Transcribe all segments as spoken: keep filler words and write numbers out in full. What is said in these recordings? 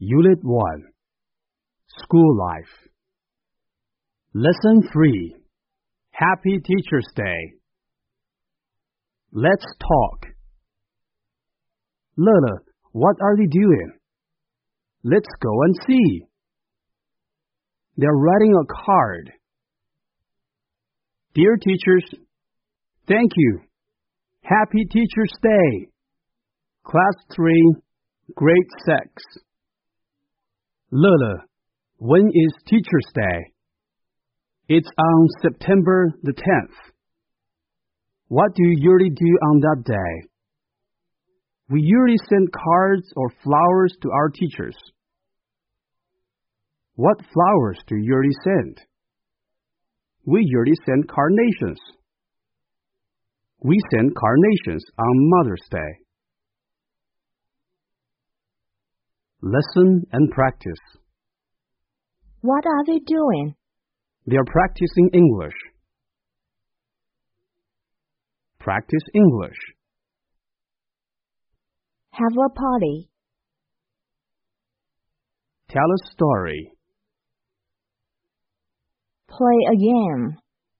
Unit one, School Life. Lesson three, Happy Teacher's Day. Let's talk. 乐乐, what are they doing? Let's go and see. They're writing a card. Dear teachers, thank you. Happy Teacher's Day. Class three, Grade six. 乐乐, when is Teacher's Day? It's on September the tenth. What do you usually do on that day? We usually send cards or flowers to our teachers. What flowers do you usually send? We usually send carnations. We send carnations on Mother's Day. Lesson and practice. What are they doing? They are practicing English. Practice English. Have a party. Tell a story. Play a game.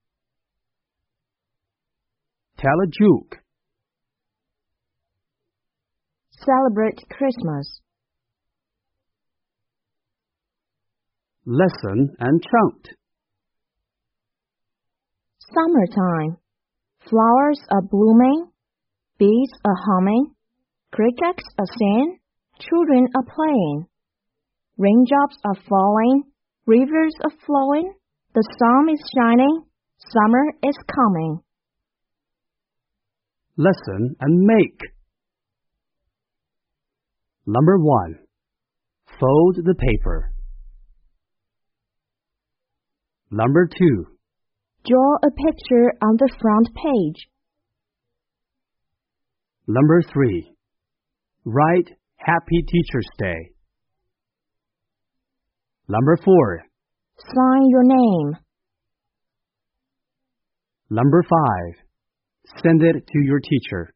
Tell a joke. Celebrate Christmas. Lesson and chant. Summertime. Flowers are blooming. Bees are humming. Crickets are singing. Children are playing. Raindrops are falling. Rivers are flowing. The sun is shining. Summer is coming. Lesson and make. Number one. Fold the paper. Number two. Draw a picture on the front page. Number three. Write Happy Teacher's Day. Number four. Sign your name. Number five. Send it to your teacher.